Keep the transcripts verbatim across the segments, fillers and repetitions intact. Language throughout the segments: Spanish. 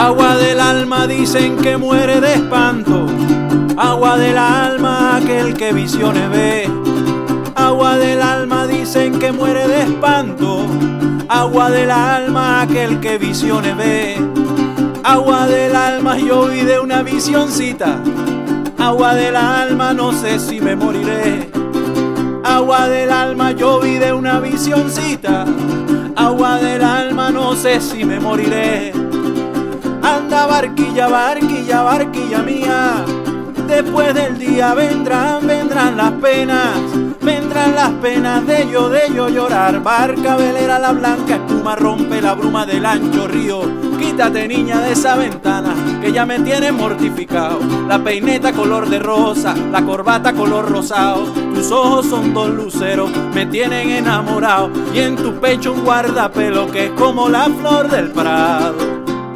Agua del alma dicen que muere de espanto. Agua del alma aquel que visiones ve. Agua del alma dicen que muere de espanto. Agua del alma aquel que visiones ve. Agua del alma yo vi de una visioncita. Agua del alma no sé si me moriré. Agua del alma yo vi de una visioncita. Agua del alma no sé si me moriré. Anda barquilla, barquilla, barquilla mía. Después del día vendrán, vendrán las penas. Vendrán las penas de yo, de yo llorar. Barca velera la blanca espuma rompe la bruma del ancho río. Quítate niña de esa ventana que ya me tiene mortificado. La peineta color de rosa, la corbata color rosado. Tus ojos son dos luceros, me tienen enamorado. Y en tu pecho un guardapelo que es como la flor del prado.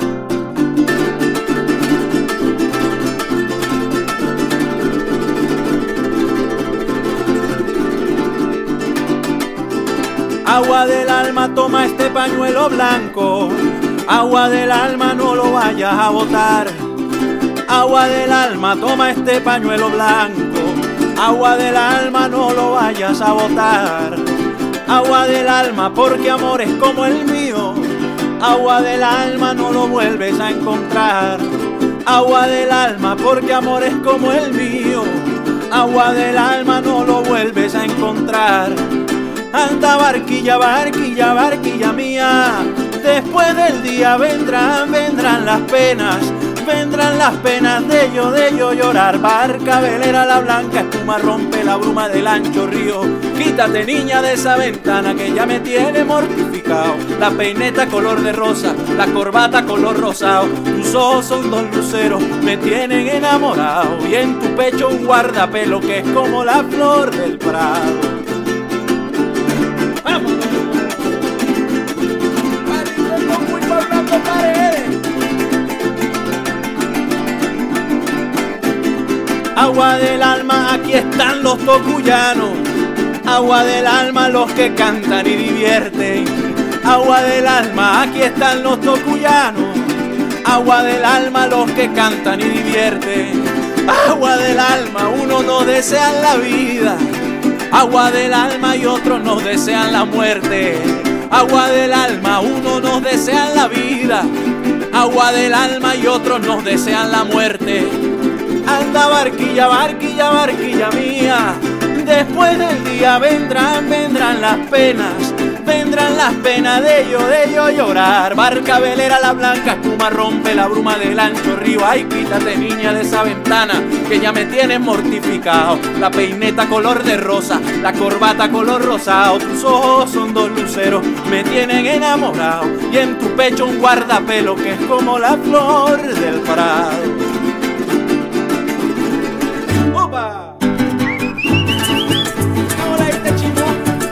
Agua del alma, toma este pañuelo blanco. Agua del alma, no lo vayas a botar. Agua del alma, toma este pañuelo blanco. Agua del alma, no lo vayas a botar. Agua del alma, porque amor es como el mío. Agua del alma, no lo vuelves a encontrar. Agua del alma, porque amor es como el mío. Agua del alma, no lo vuelves a encontrar. Anda barquilla, barquilla, barquilla mía. Después del día vendrán, vendrán las penas. Vendrán las penas de yo, de yo llorar. Barca velera la blanca espuma rompe la bruma del ancho río. Quítate niña de esa ventana que ya me tiene mortificado. La peineta color de rosa, la corbata color rosado. Tus ojos son dos luceros, me tienen enamorado. Y en tu pecho un guardapelo que es como la flor del prado. Agua del alma, aquí están los tocuyanos. Agua del alma, los que cantan y divierten. Agua del alma, aquí están los tocuyanos. Agua del alma, los que cantan y divierten. Agua del alma, unos no desean la vida. Agua del alma y otros nos desean la muerte. Agua del alma, unos nos desean la vida. Agua del alma y otros nos desean la muerte. Anda barquilla, barquilla, barquilla mía. Después del día vendrán, vendrán las penas. Vendrán las penas de yo, de yo llorar. Barca velera la blanca espuma rompe la bruma del ancho río. Ay, quítate niña de esa ventana que ya me tienes mortificado. La peineta color de rosa, la corbata color rosado. Tus ojos son dos luceros, me tienen enamorado. Y en tu pecho un guardapelo que es como la flor del prado. ¡Opa! Hola, este chico.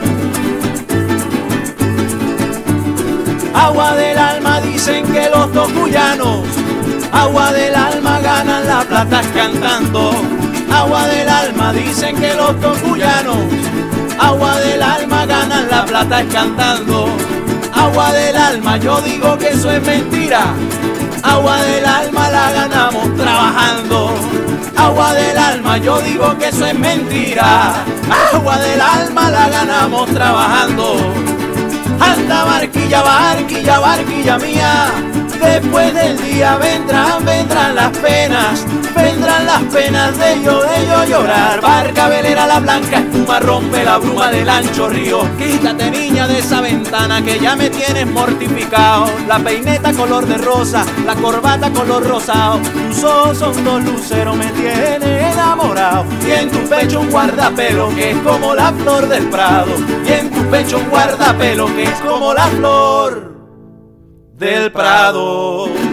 Agua del alma dicen que los tocuyanos. Agua del alma ganan la plata cantando. Agua del alma dicen que los tocuyanos. Agua del alma ganan la plata cantando. Agua del alma, yo digo que eso es mentira. Agua del alma la ganamos trabajando. Agua del alma, yo digo que eso es mentira. Agua del alma la ganamos trabajando. Anda barquilla, barquilla, barquilla mía. Después del día vendrán, vendrán las penas. Vendrán las penas de yo, de yo llorar. Barca velera la blanca espuma rompe la bruma del ancho río. Quítate niña de esa ventana que ya me tienes mortificado. La peineta color de rosa, la corbata color rosado. Tus ojos son dos luceros, me tienen enamorado. Y en tu pecho un guardapelo que es como la flor del prado. Y en tu pecho un guardapelo que es como la flor del prado.